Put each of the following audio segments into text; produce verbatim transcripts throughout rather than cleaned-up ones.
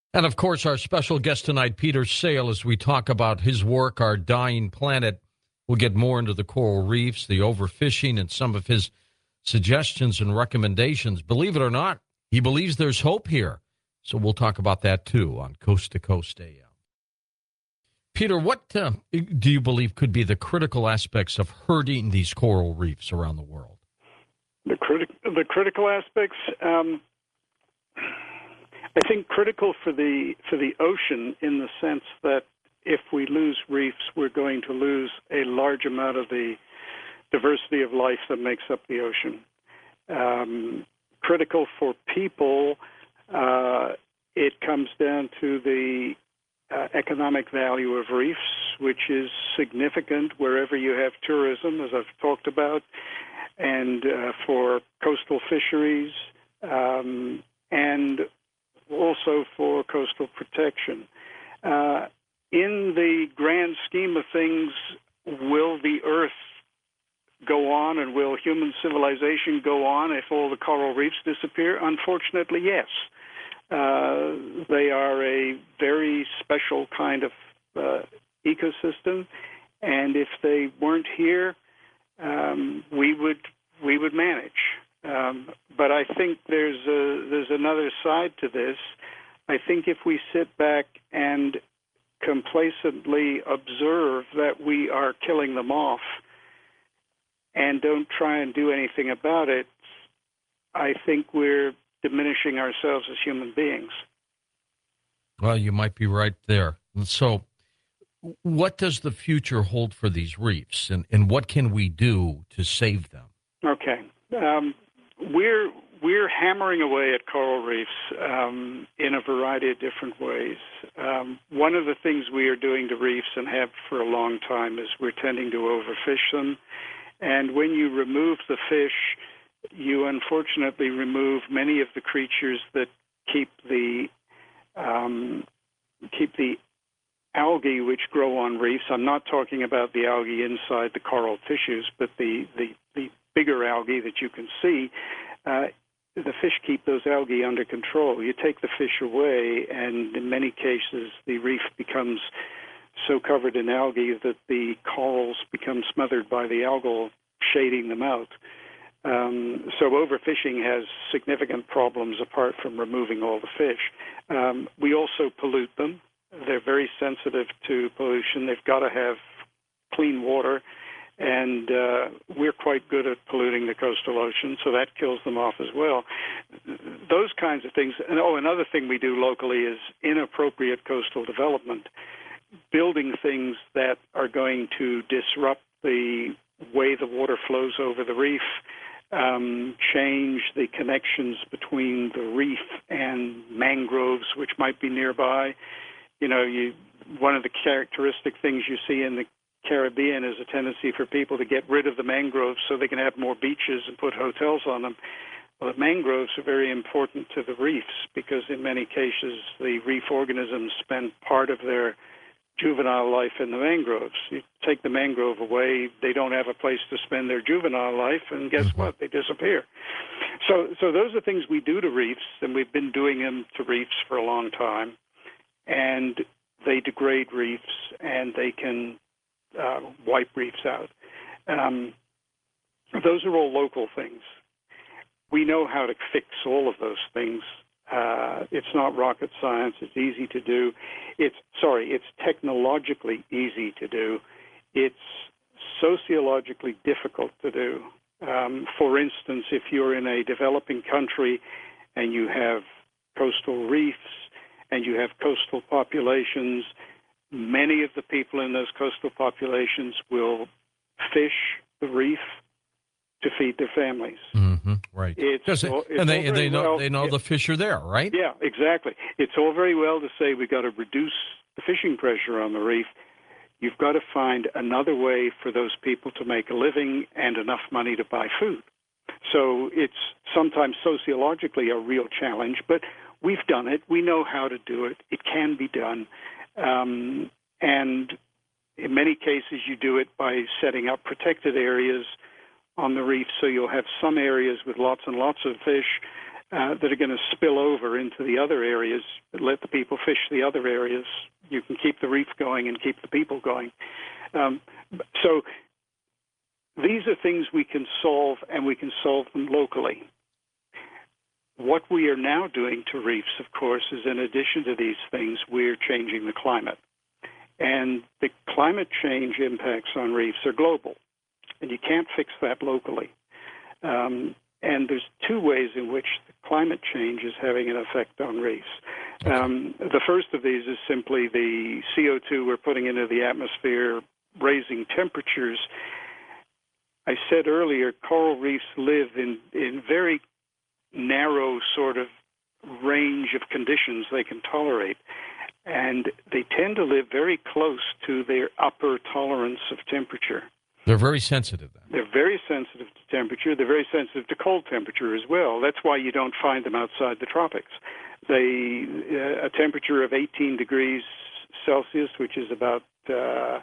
And of course, our special guest tonight, Peter Sale, as we talk about his work, Our Dying Planet. We'll get more into the coral reefs, the overfishing, and some of his suggestions and recommendations. Believe it or not, he believes there's hope here. So we'll talk about that too on Coast to Coast A M. Peter, what uh, do you believe could be the critical aspects of hurting these coral reefs around the world? The, criti- the critical aspects, um, I think critical for the for the ocean in the sense that if we lose reefs, we're going to lose a large amount of the diversity of life that makes up the ocean. Um, critical for people, uh, it comes down to the uh, economic value of reefs, which is significant wherever you have tourism, as I've talked about, and uh, for coastal fisheries, um, and also for coastal protection. Uh, in the grand scheme of things, will the Earth go on and will human civilization go on if all the coral reefs disappear? Unfortunately, yes. Uh, they are a very special kind of uh, ecosystem, and if they weren't here, um, we would we would manage. Um, but I think there's a, there's another side to this. I think if we sit back and complacently observe that we are killing them off and don't try and do anything about it, I think we're diminishing ourselves as human beings. Well, you might be right there. So what does the future hold for these reefs, and, and what can we do to save them? Okay. Um, we're we're hammering away at coral reefs um, in a variety of different ways. Um, one of the things we are doing to reefs and have for a long time is we're tending to overfish them. And when you remove the fish, you unfortunately remove many of the creatures that keep the um, keep the algae which grow on reefs. I'm not talking about the algae inside the coral tissues, but the, the, the bigger algae that you can see. Uh, the fish keep those algae under control. You take the fish away, and in many cases, the reef becomes so covered in algae that the corals become smothered by the algal shading them out. Um, so overfishing has significant problems apart from removing all the fish. Um, we also pollute them. They're very sensitive to pollution. They've got to have clean water, and uh, we're quite good at polluting the coastal ocean, so that kills them off as well. Those kinds of things. And oh, another thing we do locally is inappropriate coastal development, building things that are going to disrupt the way the water flows over the reef, um, change the connections between the reef and mangroves, which might be nearby. You know, you one of the characteristic things you see in the Caribbean is a tendency for people to get rid of the mangroves so they can have more beaches and put hotels on them. Well, the mangroves are very important to the reefs because in many cases the reef organisms spend part of their juvenile life in the mangroves. You take the mangrove away, they don't have a place to spend their juvenile life, and guess what? They disappear. So, so those are things we do to reefs, and we've been doing them to reefs for a long time. And they degrade reefs, and they can uh, wipe reefs out. Um, those are all local things. We know how to fix all of those things. Uh, it's not rocket science. It's easy to do. It's sorry, it's technologically easy to do. It's sociologically difficult to do. Um, for instance, if you're in a developing country and you have coastal reefs and you have coastal populations, many of the people in those coastal populations will fish the reef to feed their families. Mm-hmm, right. It's all, it's and they, and they know well, they know yeah, the fish are there, right? Yeah, exactly. It's all very well to say we've got to reduce the fishing pressure on the reef. You've got to find another way for those people to make a living and enough money to buy food. So it's sometimes sociologically a real challenge, but we've done it. We know how to do it. It can be done. Um, and in many cases, you do it by setting up protected areas on the reef, so you'll have some areas with lots and lots of fish, uh, that are going to spill over into the other areas. Let the people fish the other areas. You can keep the reef going and keep the people going. Um, so these are things we can solve, and we can solve them locally. What we are now doing to reefs, of course, is in addition to these things, we're changing the climate. And the climate change impacts on reefs are global, and you can't fix that locally. Um, and there's two ways in which the climate change is having an effect on reefs. Um, the first of these is simply the C O two we're putting into the atmosphere, raising temperatures. I said earlier, coral reefs live in, in very narrow sort of range of conditions they can tolerate. And they tend to live very close to their upper tolerance of temperature. They're very sensitive then. They're very sensitive to temperature. They're very sensitive to cold temperature as well. That's why you don't find them outside the tropics. They, uh, a temperature of eighteen degrees Celsius, which is about uh,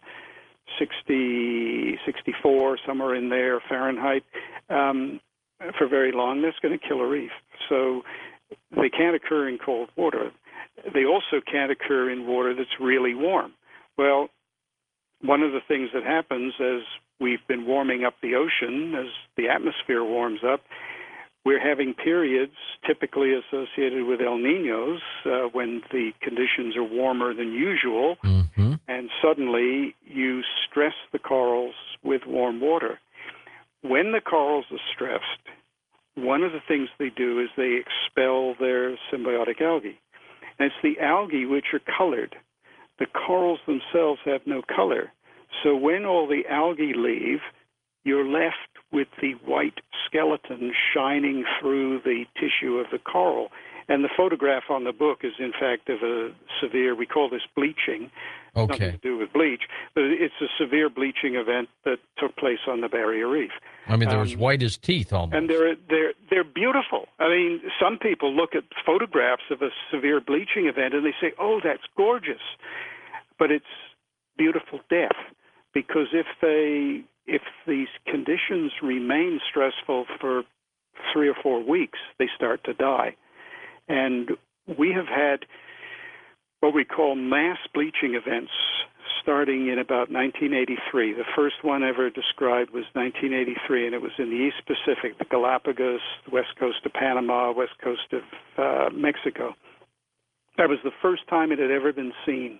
sixty, sixty-four, somewhere in there, Fahrenheit, um, for very long, that's going to kill a reef. So they can't occur in cold water. They also can't occur in water that's really warm. Well, one of the things that happens as we've been warming up the ocean, as the atmosphere warms up, we're having periods typically associated with El Niños uh, when the conditions are warmer than usual, mm-hmm. and suddenly you stress the corals with warm water. When the corals are stressed, one of the things they do is they expel their symbiotic algae. And it's the algae which are colored. The corals themselves have no color. So when all the algae leave, you're left with the white skeleton shining through the tissue of the coral. And the photograph on the book is, in fact, of a severe, we call this bleaching. Okay. Nothing to do with bleach, but it's a severe bleaching event that took place on the Barrier Reef. I mean, they're as Um, white as teeth almost. And they're they're they're beautiful. I mean, some people look at photographs of a severe bleaching event and they say, "Oh, that's gorgeous," but it's beautiful death, because if they if these conditions remain stressful for three or four weeks, they start to die. And we have had what we call mass bleaching events starting in about nineteen eighty-three. The first one ever described was nineteen eighty-three, and it was in the East Pacific, the Galapagos, the west coast of Panama, west coast of uh, Mexico. That was the first time it had ever been seen.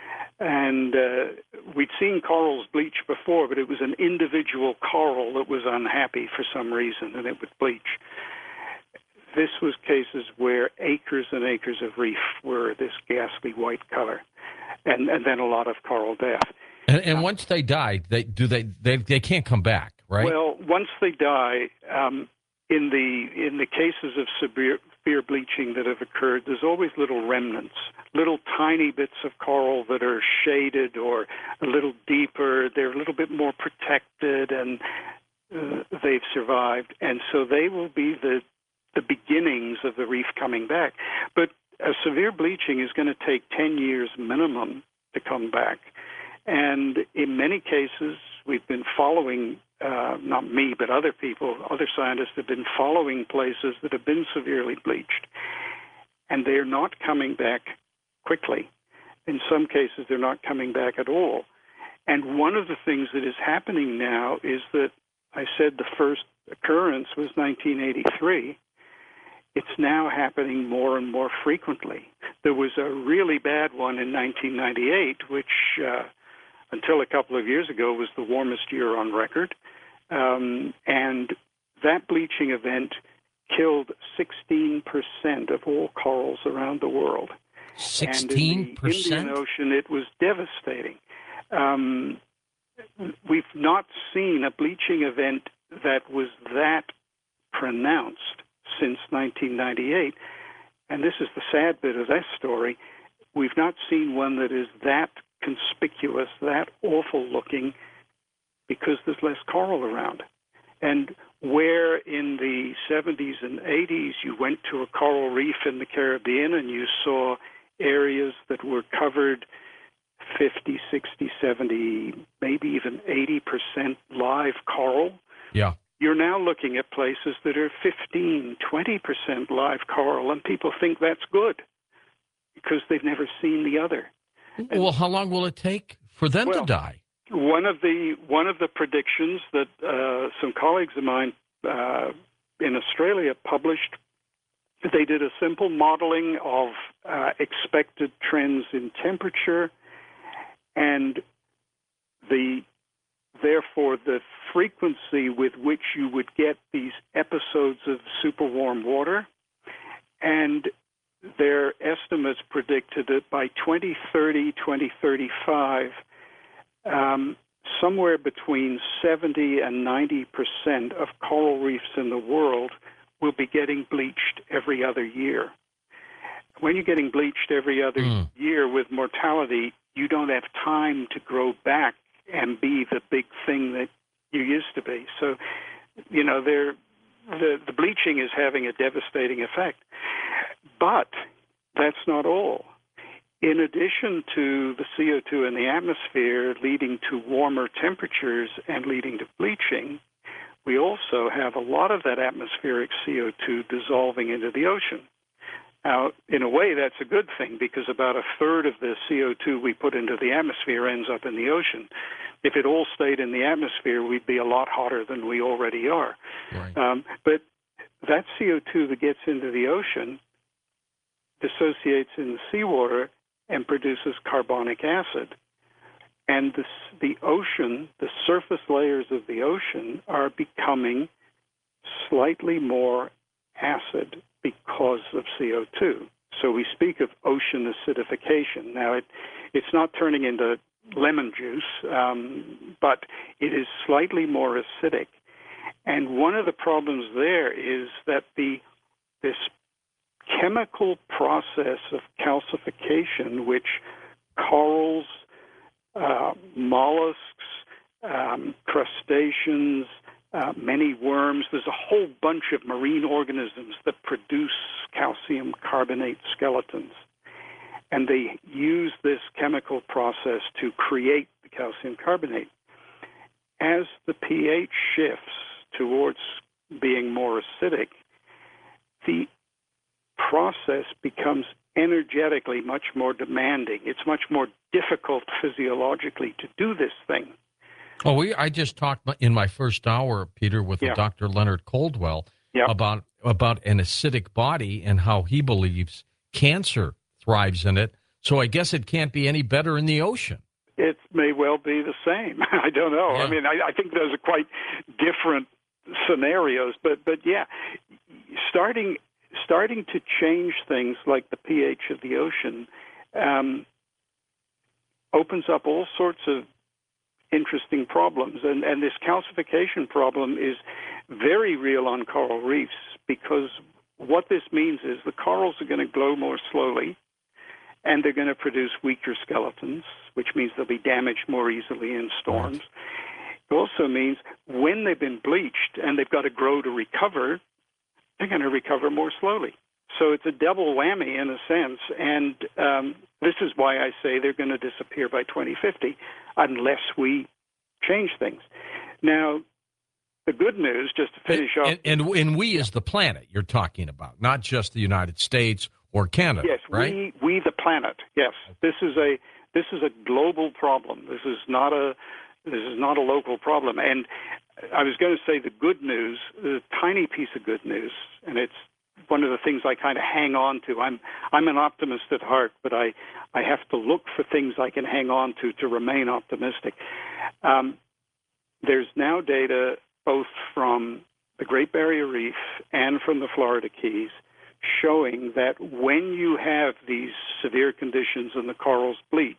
And uh, we'd seen corals bleach before, but it was an individual coral that was unhappy for some reason, and it would bleach. This was cases where acres and acres of reef were this ghastly white color, and, and then a lot of coral death. And, and once they die, they do they, they they can't come back, right? Well, once they die, um, in the in the cases of severe, severe bleaching that have occurred, there's always little remnants, little tiny bits of coral that are shaded or a little deeper. They're a little bit more protected, and uh, they've survived, and so they will be the the beginnings of the reef coming back. But a severe bleaching is going to take ten years minimum to come back. And in many cases, we've been following, uh, not me, but other people, other scientists have been following places that have been severely bleached. And they're not coming back quickly. In some cases, they're not coming back at all. And one of the things that is happening now is that I said the first occurrence was nineteen eighty-three. It's now happening more and more frequently. There was a really bad one in nineteen ninety-eight, which uh, until a couple of years ago was the warmest year on record. Um, and that bleaching event killed sixteen percent of all corals around the world. sixteen percent? And in the Indian Ocean, it was devastating. Um, we've not seen a bleaching event that was that pronounced since nineteen ninety-eight. And this is the sad bit of that story. We've not seen one that is that conspicuous, that awful looking, because there's less coral around. And where in the seventies and eighties you went to a coral reef in the Caribbean and you saw areas that were covered fifty, sixty, seventy, maybe even eighty percent live coral. Yeah. you're now looking at places that are fifteen, twenty percent live coral, and people think that's good because they've never seen the other. Well, how long will it take for them well, to die? One of the one of the predictions that uh, some colleagues of mine uh, in Australia published, they did a simple modeling of uh, expected trends in temperature and the therefore the frequency with which you would get these episodes of super warm water, and their estimates predicted that by twenty thirty, twenty thirty-five, um, somewhere between seventy and ninety percent of coral reefs in the world will be getting bleached every other year. When you're getting bleached every other mm. year with mortality, you don't have time to grow back and be the big thing that you used to be. So, you know, the, the bleaching is having a devastating effect. But that's not all. In addition to the C O two in the atmosphere leading to warmer temperatures and leading to bleaching, we also have a lot of that atmospheric C O two dissolving into the ocean. Now, in a way, that's a good thing because about a third of the C O two we put into the atmosphere ends up in the ocean. If it all stayed in the atmosphere, we'd be a lot hotter than we already are. Right. Um, but that C O two that gets into the ocean dissociates in the seawater and produces carbonic acid. And the, the ocean, the surface layers of the ocean are becoming slightly more acid because of C O two. So we speak of ocean acidification. Now, it, it's not turning into lemon juice, um, but it is slightly more acidic. And one of the problems there is that the this chemical process of calcification, which corals, uh, mollusks, um, crustaceans, uh, many worms, there's a whole bunch of marine organisms that produce calcium carbonate skeletons. And they use this chemical process to create the calcium carbonate. As the pH shifts towards being more acidic, the process becomes energetically much more demanding. It's much more difficult physiologically to do this thing. Oh, we I just talked in my first hour, Peter, with yeah. Doctor Leonard Coldwell yeah. about about an acidic body and how he believes cancer thrives in it. So I guess it can't be any better in the ocean. It may well be the same. I don't know. Yeah. I mean, I, I think those are quite different scenarios. But but yeah, starting starting to change things like the pH of the ocean um, opens up all sorts of interesting problems. And, and this calcification problem is very real on coral reefs because what this means is the corals are going to glow more slowly and they're going to produce weaker skeletons, which means they'll be damaged more easily in storms. Right. It also means when they've been bleached and they've got to grow to recover, they're going to recover more slowly. So it's a double whammy in a sense, and um, this is why I say they're going to disappear by twenty fifty unless we change things. Now, the good news, just to finish and, off... And, and, and we as the planet you're talking about, not just the United States or Canada, yes, right? we, we the planet, yes. This is a this is a global problem. This is not a this is not a local problem. And I was going to say the good news, the tiny piece of good news, and it's one of the things I kind of hang on to. I'm I'm an optimist at heart, but I, I have to look for things I can hang on to to remain optimistic. Um, there's now data both from the Great Barrier Reef and from the Florida Keys showing that when you have these severe conditions and the corals bleach,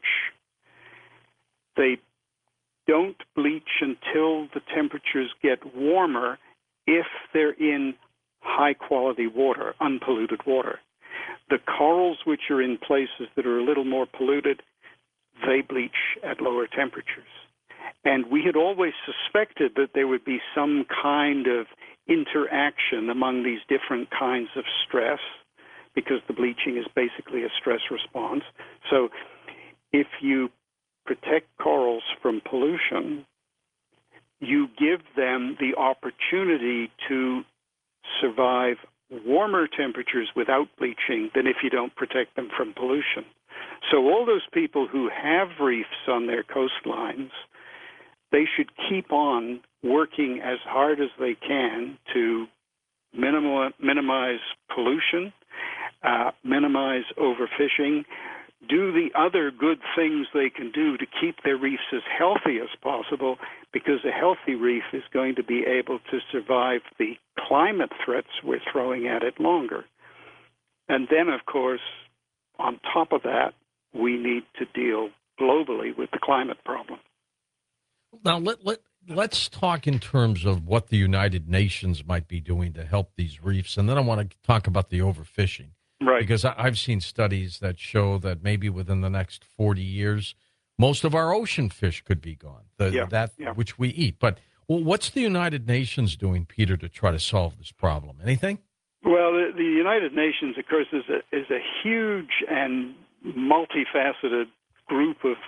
they don't bleach until the temperatures get warmer if they're in high-quality water, unpolluted water. The corals which are in places that are a little more polluted, they bleach at lower temperatures. And we had always suspected that there would be some kind of interaction among these different kinds of stress because the bleaching is basically a stress response. So if you protect corals from pollution, you give them the opportunity to survive warmer temperatures without bleaching than if you don't protect them from pollution. So all those people who have reefs on their coastlines, they should keep on working as hard as they can to minimize, minimize pollution, uh, minimize overfishing, do the other good things they can do to keep their reefs as healthy as possible, because a healthy reef is going to be able to survive the climate threats we're throwing at it longer. And then, of course, on top of that, we need to deal globally with the climate problem. Now, let, let, let's talk in terms of what the United Nations might be doing to help these reefs, and then I want to talk about the overfishing. Right. Because I've seen studies that show that maybe within the next forty years, most of our ocean fish could be gone, the, yeah, that yeah. which we eat. But well, what's the United Nations doing, Peter, to try to solve this problem? Anything? Well, the, the United Nations, of course, is a, is a huge and multifaceted group of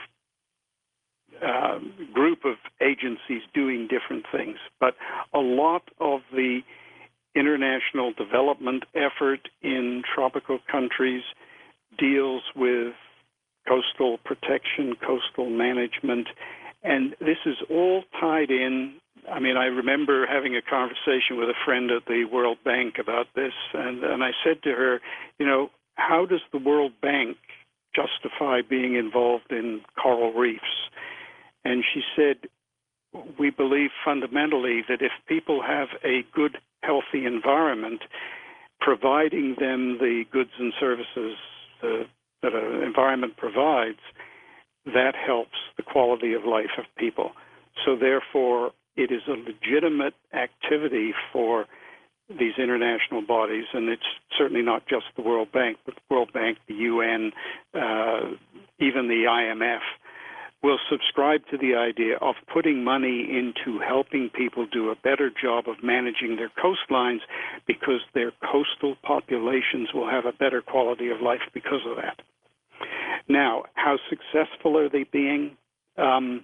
uh, group of agencies doing different things. But a lot of the international development effort in tropical countries deals with coastal protection, coastal management, and this is all tied in. I mean, I remember having a conversation with a friend at the World Bank about this, and, and I said to her, you know, how does the World Bank justify being involved in coral reefs? And she said, we believe fundamentally that if people have a good, healthy environment, providing them the goods and services uh, that an environment provides, that helps the quality of life of people. So therefore, it is a legitimate activity for these international bodies, and it's certainly not just the World Bank, but the World Bank, the U N, uh, even the I M F, will subscribe to the idea of putting money into helping people do a better job of managing their coastlines, because their coastal populations will have a better quality of life because of that. Now, how successful are they being? Um,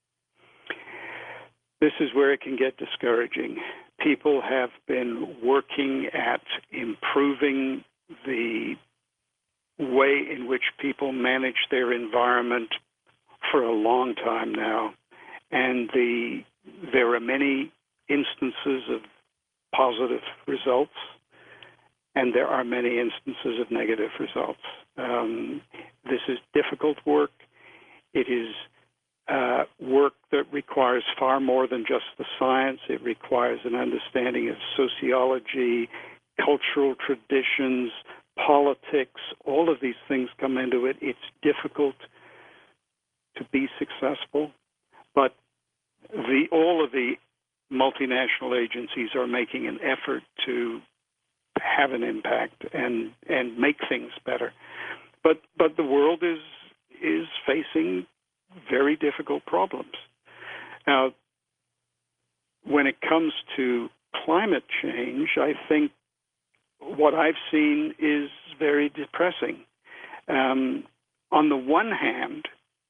this is where it can get discouraging. People have been working at improving the way in which people manage their environment for a long time now, and the there are many instances of positive results, and there are many instances of negative results. Um, this is difficult work. It is uh, work that requires far more than just the science. It requires an understanding of sociology, cultural traditions, politics. All of these things come into it. It's difficult to be successful, but the all of the multinational agencies are making an effort to have an impact and and make things better. But but the world is is facing very difficult problems. Now, when it comes to climate change, I think what I've seen is very depressing. Um, on the one hand,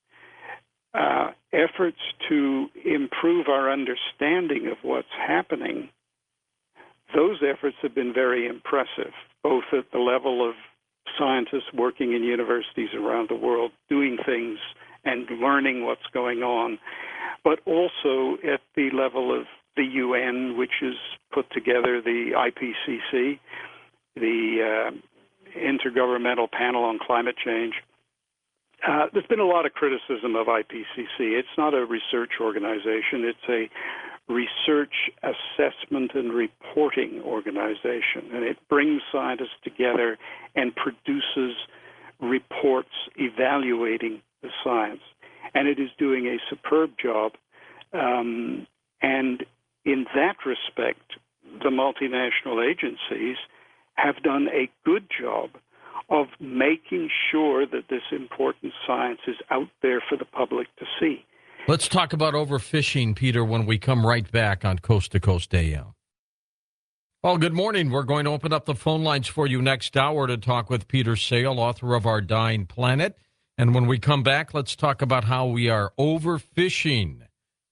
Uh, efforts to improve our understanding of what's happening, those efforts have been very impressive, both at the level of scientists working in universities around the world, doing things and learning what's going on, but also at the level of the U N, which has put together the I P C C, the uh, Intergovernmental Panel on Climate Change. Uh, there's been a lot of criticism of I P C C. It's not a research organization. It's a research assessment and reporting organization, and it brings scientists together and produces reports evaluating the science. And it is doing a superb job. Um, and in that respect, the multinational agencies have done a good job of making sure that this important science is out there for the public to see. Let's talk about overfishing, Peter, when we come right back on Coast to Coast A M. Well, good morning. We're going to open up the phone lines for you next hour to talk with Peter Sale, author of Our Dying Planet. And when we come back, let's talk about how we are overfishing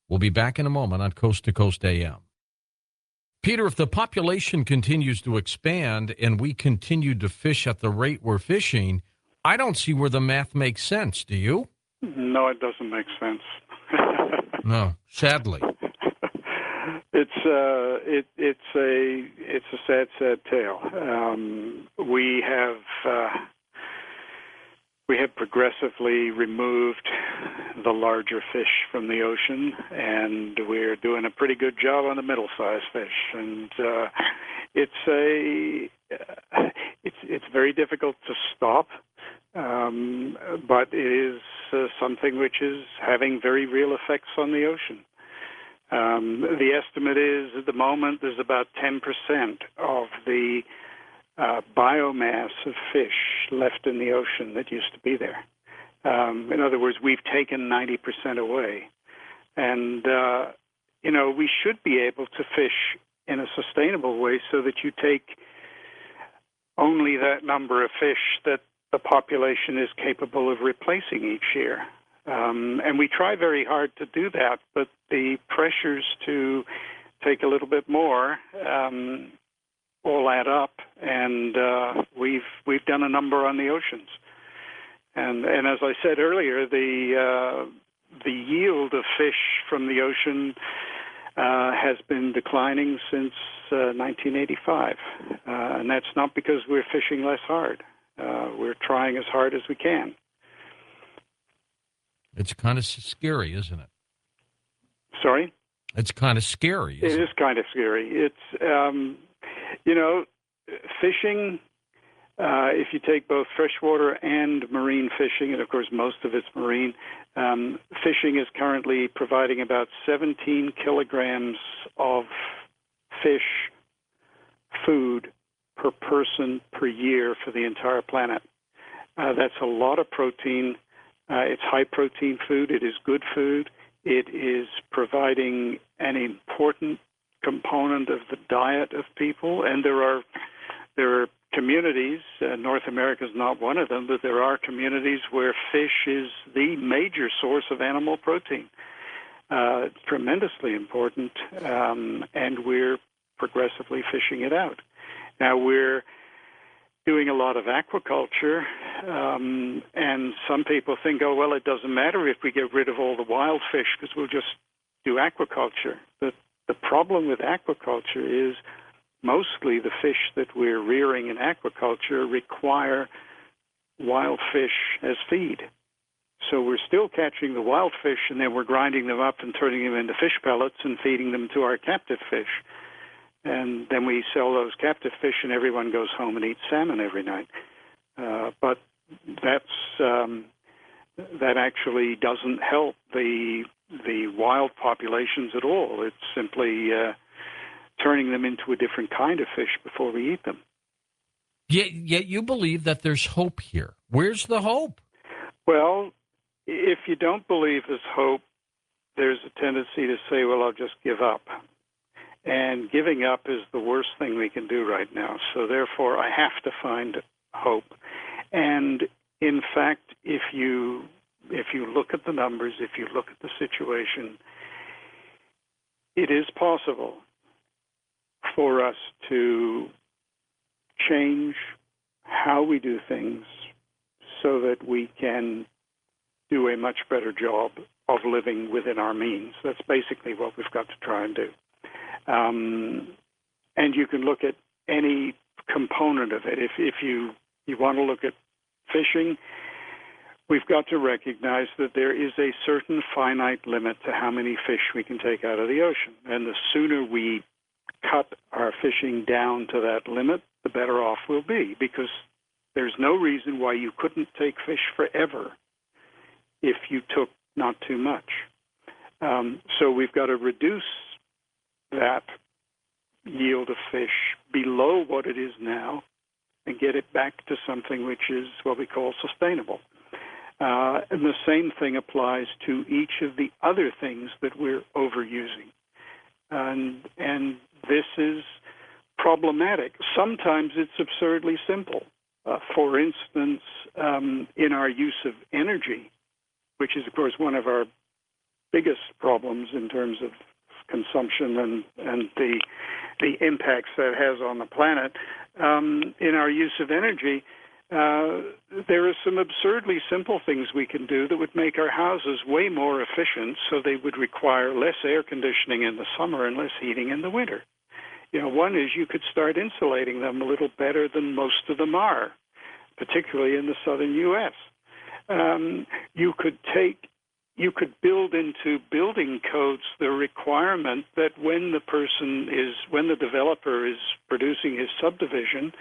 We'll be back in a moment on Coast to Coast A M. Peter, if the population continues to expand and we continue to fish at the rate we're fishing, I don't see where the math makes sense. Do you? No, it doesn't make sense. No, sadly. It's uh, it, it's a it's a sad, sad tale. Um, we have uh, we have progressively removed the larger fish from the ocean, and we're doing a pretty good job on the middle-sized fish. And uh, it's a uh, it's it's very difficult to stop, um, but it is uh, something which is having very real effects on the ocean. Um, the estimate is at the moment there's about ten percent of the uh, biomass of fish left in the ocean that used to be there. Um, in other words, we've taken ninety percent away. And, uh, you know, we should be able to fish in a sustainable way so that you take only that number of fish that the population is capable of replacing each year. Um, and we try very hard to do that, but the pressures to take a little bit more um, all add up, and uh, we've we've done a number on the oceans. And and as I said earlier, the uh, the yield of fish from the ocean uh, has been declining since uh, nineteen eighty-five, uh, and that's not because we're fishing less hard. Uh, we're trying as hard as we can. It's kind of scary, isn't it? Sorry? It's kind of scary, isn't It it? is kind of scary. It's, um, you know, fishing, uh, if you take both freshwater and marine fishing, and of course most of it's marine, um, fishing is currently providing about seventeen kilograms of fish food per person per year for the entire planet. Uh, that's a lot of protein. Uh, it's high-protein food. It is good food. It is providing an important component of the diet of people. And there are there are communities, uh, North America is not one of them, but there are communities where fish is the major source of animal protein. Uh, it's tremendously important, um, and we're progressively fishing it out. Now, we're doing a lot of aquaculture, um, and some people think, oh, well, it doesn't matter if we get rid of all the wild fish because we'll just do aquaculture. But the problem with aquaculture is mostly the fish that we're rearing in aquaculture require wild fish as feed. So we're still catching the wild fish, and then we're grinding them up and turning them into fish pellets and feeding them to our captive fish. And then we sell those captive fish, and everyone goes home and eats salmon every night. Uh, but that's um, that actually doesn't help the the wild populations at all. It's simply uh, turning them into a different kind of fish before we eat them. Yet, yet you believe that there's hope here. Where's the hope? Well, if you don't believe there's hope, there's a tendency to say, well, I'll just give up. And giving up is the worst thing we can do right now. So therefore, I have to find hope. And in fact, if you if you look at the numbers, if you look at the situation, it is possible for us to change how we do things so that we can do a much better job of living within our means. That's basically what we've got to try and do. Um, and you can look at any component of it. If, if you, you want to look at fishing, we've got to recognize that there is a certain finite limit to how many fish we can take out of the ocean. And the sooner we cut our fishing down to that limit, the better off we'll be, because there's no reason why you couldn't take fish forever if you took not too much. Um, so we've got to reduce that yield of fish below what it is now and get it back to something which is what we call sustainable. Uh, and the same thing applies to each of the other things that we're overusing. And, and this is problematic. Sometimes it's absurdly simple. Uh, for instance, um, in our use of energy, which is, of course, one of our biggest problems in terms of consumption and, and the the impacts that has on the planet um, in our use of energy. Uh, there are some absurdly simple things we can do that would make our houses way more efficient, so they would require less air conditioning in the summer and less heating in the winter. You know, one is you could start insulating them a little better than most of them are, particularly in the southern U S. Um, you could take, you could build into building codes the requirement that when the person is, when the developer is producing his subdivision,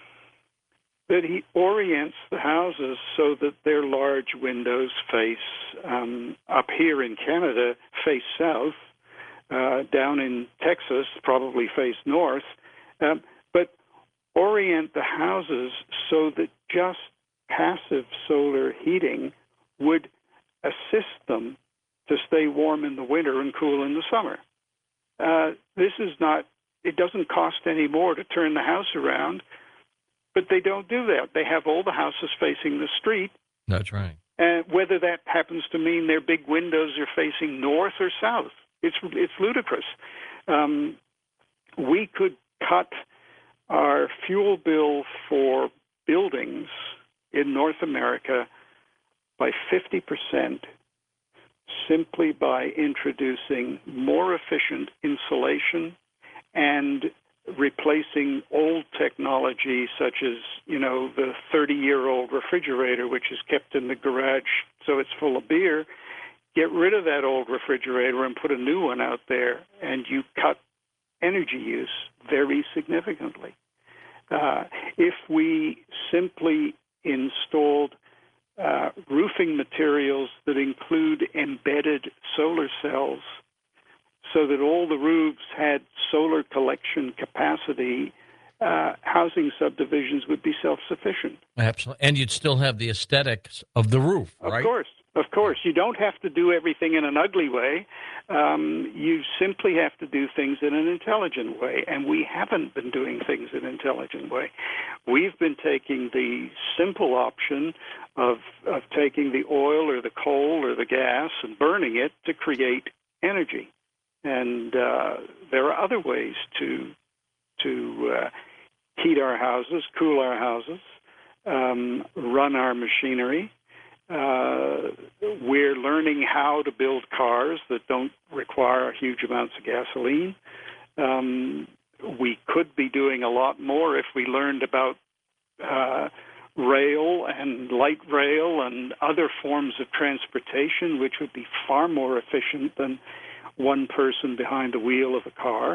that he orients the houses so that their large windows face, um, up here in Canada, face south, uh, down in Texas, probably face north, um, but orient the houses so that just passive solar heating would assist them to stay warm in the winter and cool in the summer. Uh, this is not, it doesn't cost any more to turn the house around. But they don't do that. They have all the houses facing the street. That's right. And whether that happens to mean their big windows are facing north or south, it's it's ludicrous. Um, we could cut our fuel bill for buildings in North America by fifty percent simply by introducing more efficient insulation and replacing old technology such as, you know, the thirty-year-old refrigerator, which is kept in the garage so it's full of beer. Get rid of that old refrigerator and put a new one out there, and you cut energy use very significantly. Uh, if we simply installed uh, roofing materials that include embedded solar cells so that all the roofs had solar collection capacity, uh, housing subdivisions would be self-sufficient. Absolutely. And you'd still have the aesthetics of the roof, right? Of course. Of course. You don't have to do everything in an ugly way. Um, you simply have to do things in an intelligent way, and we haven't been doing things in an intelligent way. We've been taking the simple option of, of taking the oil or the coal or the gas and burning it to create energy. And uh, there are other ways to to uh, heat our houses, cool our houses, um, run our machinery. Uh, we're learning how to build cars that don't require huge amounts of gasoline. Um, we could be doing a lot more if we learned about uh, rail and light rail and other forms of transportation, which would be far more efficient than one person behind the wheel of a car.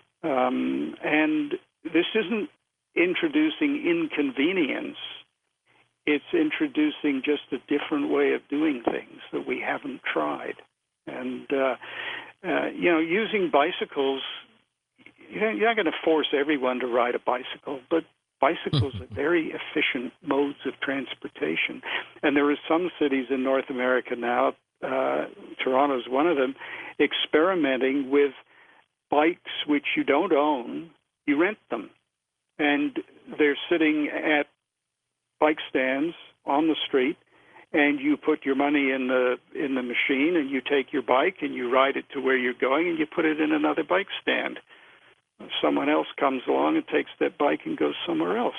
Um, and this isn't introducing inconvenience. It's introducing just a different way of doing things that we haven't tried. And, uh, uh, you know, using bicycles, you're not going to force everyone to ride a bicycle, but bicycles are very efficient modes of transportation. And there are some cities in North America now, uh, Toronto's one of them, experimenting with bikes which you don't own, you rent them. And they're sitting at bike stands on the street, and you put your money in the in the machine, and you take your bike and you ride it to where you're going, and you put it in another bike stand. Someone else comes along and takes that bike and goes somewhere else.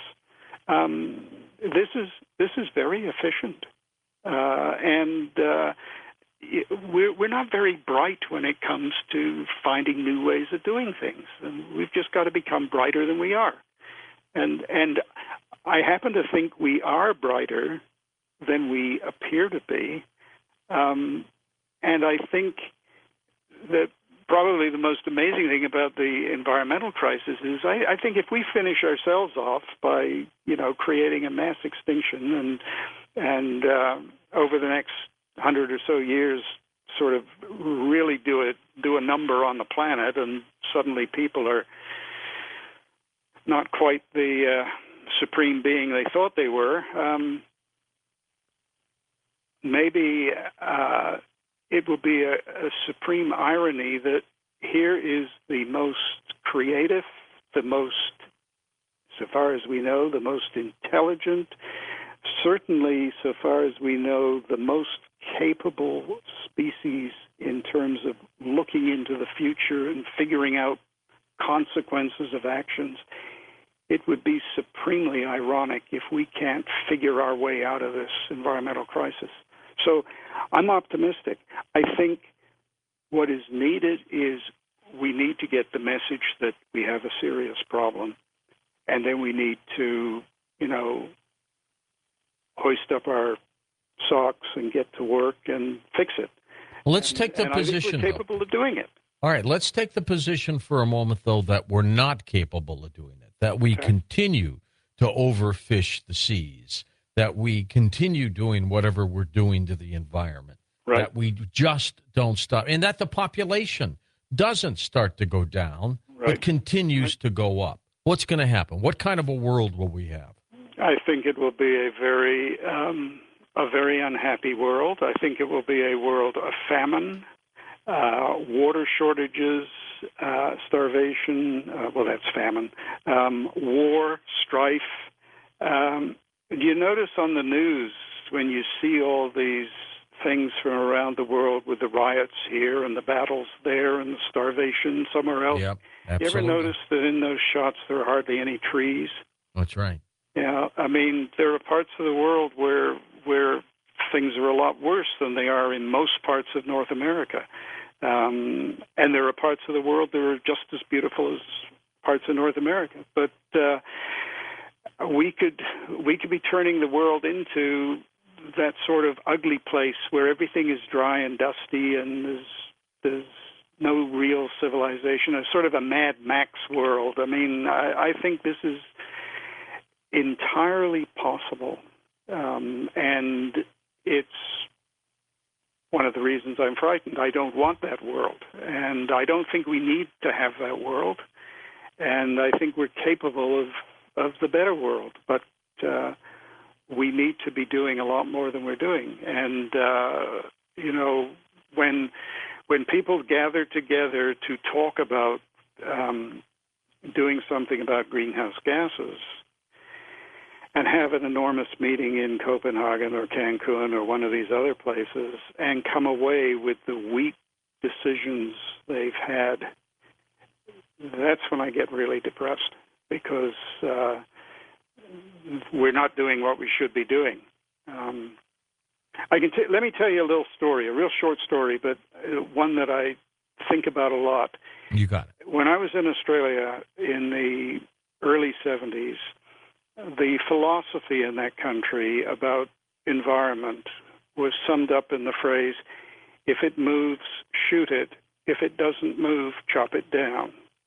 Um, this is this is very efficient, uh, and uh, we're we're not very bright when it comes to finding new ways of doing things, and we've just got to become brighter than we are. And and I happen to think we are brighter than we appear to be, um, and I think that probably the most amazing thing about the environmental crisis is I, I think if we finish ourselves off by, you know, creating a mass extinction and and uh, over the next hundred or so years sort of really do it do a number on the planet, and suddenly people are not quite the uh, supreme being they thought they were, um, maybe uh, it will be a, a supreme irony that here is the most creative, the most, so far as we know, the most intelligent, certainly so far as we know, the most capable species in terms of looking into the future and figuring out consequences of actions, it would be supremely ironic if we can't figure our way out of this environmental crisis. So I'm optimistic. I think what is needed is we need to get the message that we have a serious problem, and then we need to, you know, hoist up our socks and get to work and fix it. Let's and, take the and position, I think we're capable though. of doing it. All right, let's take the position for a moment, though, that we're not capable of doing it, that we Okay. continue to overfish the seas, that we continue doing whatever we're doing to the environment, Right. that we just don't stop, and that the population doesn't start to go down, Right. but continues Right. to go up. What's going to happen? What kind of a world will we have? I think it will be a very, um, a very unhappy world. I think it will be a world of famine, uh, water shortages, uh, starvation. Uh, well, that's famine. Um, war, strife. Um, do you notice on the news when you see all these things from around the world with the riots here and the battles there and the starvation somewhere else? Yep, You ever absolutely. notice that in those shots there are hardly any trees? That's right. Yeah, I mean, there are parts of the world where where things are a lot worse than they are in most parts of North America. Um, and there are parts of the world that are just as beautiful as parts of North America. But uh, we could we could be turning the world into that sort of ugly place where everything is dry and dusty and there's, there's no real civilization, a sort of a Mad Max world. I mean, I, I think this is entirely possible, um, and it's one of the reasons I'm frightened. I don't want that world, and I don't think we need to have that world, and I think we're capable of, of the better world, but uh, we need to be doing a lot more than we're doing. And, uh, you know, when when people gather together to talk about um, doing something about greenhouse gases, and have an enormous meeting in Copenhagen or Cancun or one of these other places and come away with the weak decisions they've had, that's when I get really depressed, because uh, we're not doing what we should be doing. Um, I can t- let me tell you a little story, a real short story, but one that I think about a lot. You got it. When I was in Australia in the early seventies, the philosophy in that country about environment was summed up in the phrase, if it moves, shoot it. If it doesn't move, chop it down.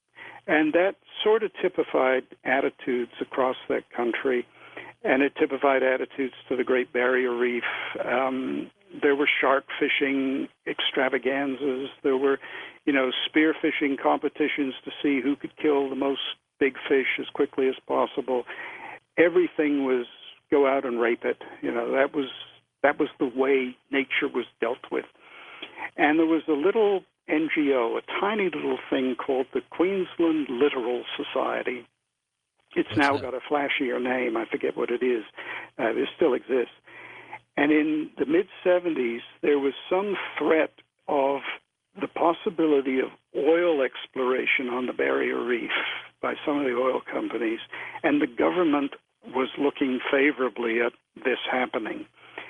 And that sort of typified attitudes across that country, and it typified attitudes to the Great Barrier Reef. Um, there were shark fishing extravaganzas. There were, you know, spear fishing competitions to see who could kill the most big fish as quickly as possible. Everything was go out and rape it. You know, that was that was the way nature was dealt with. And there was a little N G O, a tiny little thing called the Queensland Littoral Society. It's What's now that? got a flashier name. I forget what it is. Uh, it still exists. And in the mid-seventies, there was some threat of the possibility of oil exploration on the Barrier Reef by some of the oil companies, and the government was looking favorably at this happening.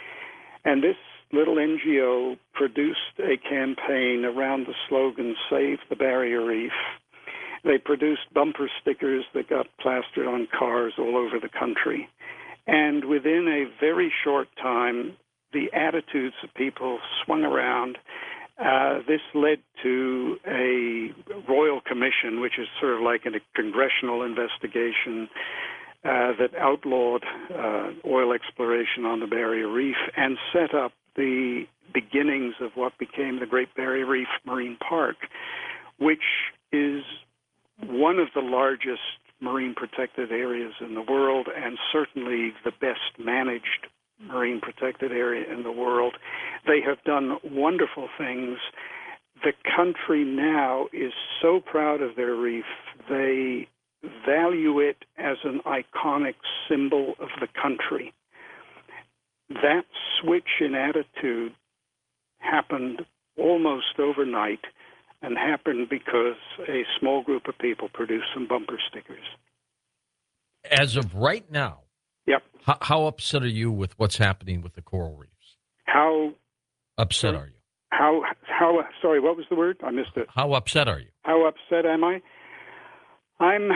And this little N G O produced a campaign around the slogan, Save the Barrier Reef. They produced bumper stickers that got plastered on cars all over the country. And within a very short time, the attitudes of people swung around. Uh, this led to a royal commission, which is sort of like a congressional investigation uh, that outlawed uh, oil exploration on the Barrier Reef and set up the beginnings of what became the Great Barrier Reef Marine Park, which is one of the largest marine protected areas in the world and certainly the best managed marine protected area in the world. They have done wonderful things. The country now is so proud of their reef, they value it as an iconic symbol of the country. That switch in attitude happened almost overnight and happened because a small group of people produced some bumper stickers. As of right now, Yep. how, how upset are you with what's happening with the coral reefs? How Upset Sorry? are you? how how sorry, what was the word? I missed it. How upset are you? How upset am I? I'm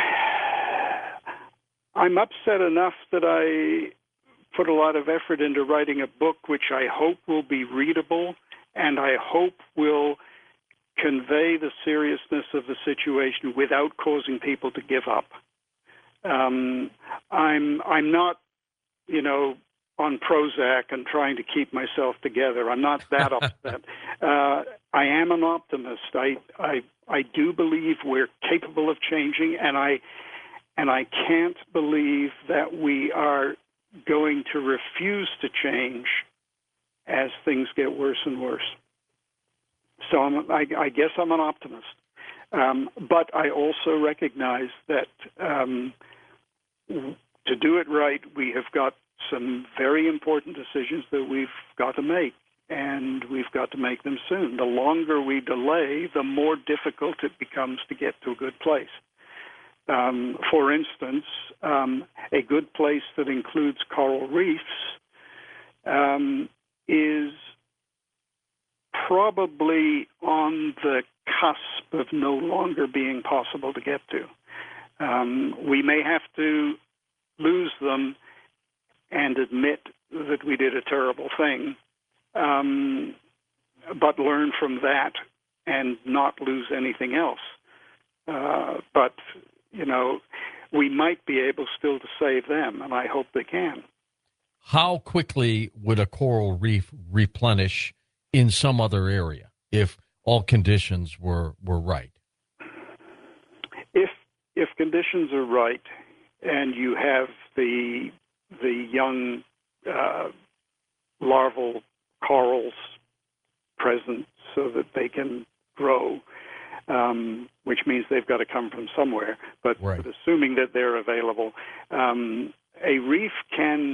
I'm upset enough that I put a lot of effort into writing a book which I hope will be readable and I hope will convey the seriousness of the situation without causing people to give up. Um, I'm I'm not, you know, on Prozac and trying to keep myself together. I'm not that upset. Uh, I am an optimist. I, I I do believe we're capable of changing, and I and I can't believe that we are going to refuse to change as things get worse and worse. So I'm, I, I guess I'm an optimist. Um, but I also recognize that um, to do it right, we have got some very important decisions that we've got to make, and we've got to make them soon. The longer we delay, the more difficult it becomes to get to a good place. Um, for instance, um, a good place that includes coral reefs um, is probably on the cusp of no longer being possible to get to. Um, we may have to lose them and admit that we did a terrible thing, um, but learn from that and not lose anything else. Uh, but, you know, we might be able still to save them, and I hope they can. How quickly would a coral reef replenish in some other area if all conditions were, were right? If if conditions are right and you have the the young uh, larval corals present so that they can grow, um, which means they've got to come from somewhere, but, Right. but assuming that they're available, um, a reef can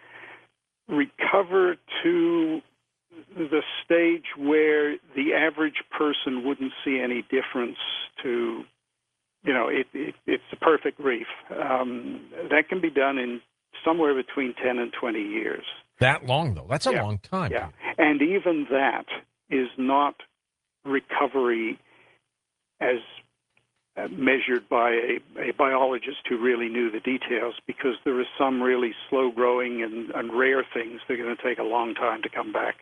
recover to the stage where the average person wouldn't see any difference to, you know, it, it, it's a perfect reef. Um, that can be done in somewhere between ten and twenty years. That long, though. That's a Yeah. long time. Yeah. And even that is not recovery as uh, measured by a, a biologist who really knew the details, because there are some really slow-growing and, and rare things that are going to take a long time to come back.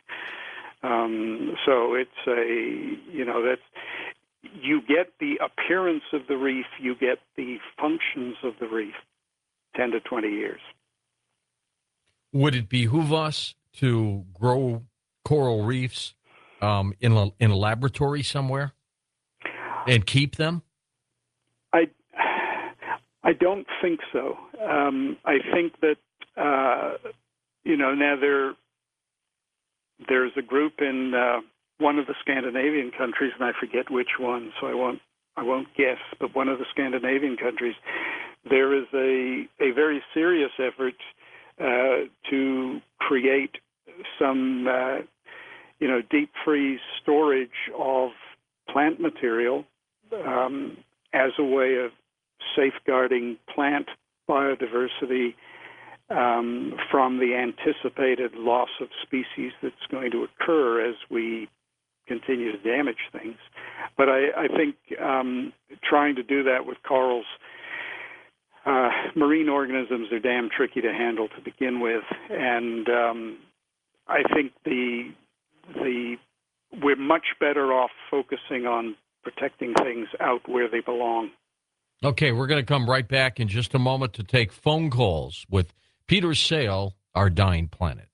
Um, so it's a, you know, that's, you get the appearance of the reef, you get the functions of the reef, ten to twenty years. Would it behoove us to grow coral reefs um, in a, in a laboratory somewhere and keep them? I, I don't think so. Um, I think that, uh, you know, now there, there's a group in uh, one of the Scandinavian countries, and I forget which one, so I won't, I won't guess, but one of the Scandinavian countries, there is a, a very serious effort uh, to create some, uh, you know, deep freeze storage of plant material um, as a way of safeguarding plant biodiversity um, from the anticipated loss of species that's going to occur as we continue to damage things. But I, I think um, trying to do that with corals, uh, marine organisms are damn tricky to handle to begin with, and um, I think the the we're much better off focusing on protecting things out where they belong. Okay, we're going to come right back in just a moment to take phone calls with Peter Sale, Our Dying Planet.